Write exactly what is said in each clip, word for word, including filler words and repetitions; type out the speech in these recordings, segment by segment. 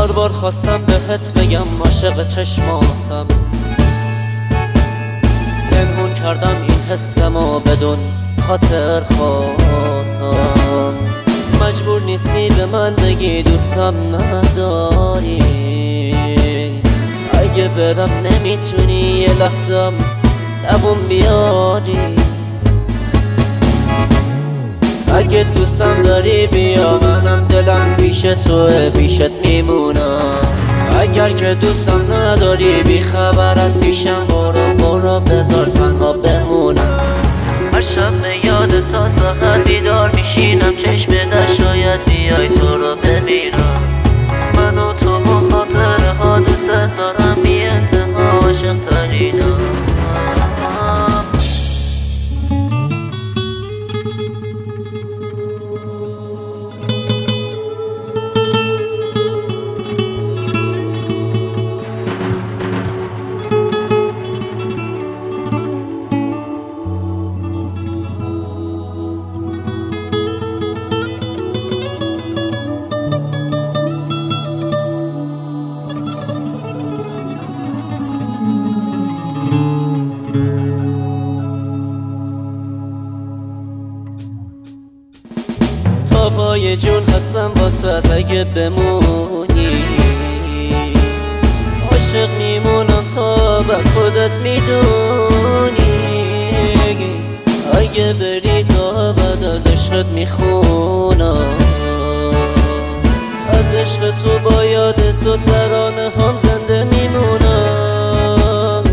هزار بار خواستم بهت بگم عاشق چشماتم، پنهون کردم این حسمو بدون خاطر خاطم. مجبور نیستی به من بگی دوستم نداری، اگه برم نمیتونی یه لحظم دووم بیاری. اگه دوستم داری بیا، منم دلم پیش توه، پیشت میمونم. اگر که دوستم نداری بی خبر از پیشم برو برو، بذار تنها بمونم. هر شب به یاد تا ساعت بیدار میشینم، چشم در شاید بیای تو رو ببینم. من و تو و خاطره ها دوست دارم، بی انتها عاشق ترینم. تا پای جون هستم واسه اگه بمونی، عاشق میمونم تا به خودت میدونی. اگه بری تا بعد از عشقت میخونم، از عشق تو با یاد تو ترانه هم زنده میمونم.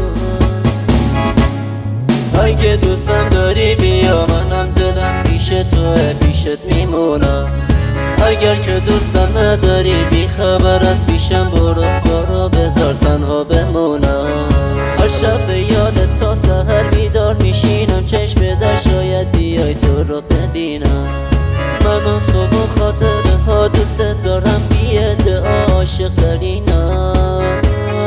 اگه دوستم داری بیا، منم دلم پیش توه، پیشت میمونم. اگر که دوستم نداری بی خبر از پیشم برو برو، بذار تنها بمونم. هر شب به یادت تا سحر بیدار میشینم، چشم در شاید بیای تو رو ببینم. من و تو و خاطره ها دوست دارم، بی ادعا عاشق ترینم.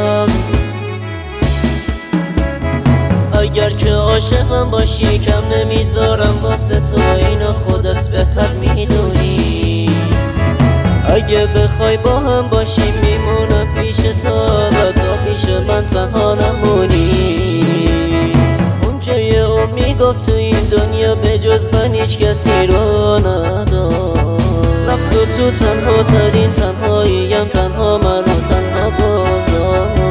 اگر که عاشقم باشی کم نمیذارم واسه تو، اینو خودت بهتر میدونی. اگه بخوای با هم باشیم میمونم پیش تو، و تا پیش من تنها نمونی. اونجا یه اون میگفت تو این دنیا به جز من هیچ کسی رو ندار. رفت و تو تنها ترین تنهاییم، تنها منو تنها گذار.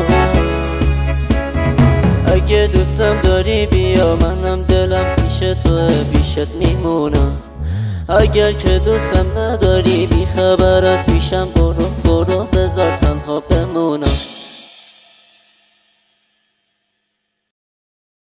اگه دوستم داری بیا، منم دلم پیش توه، پیشت میمونم. اگر که دوستم نداری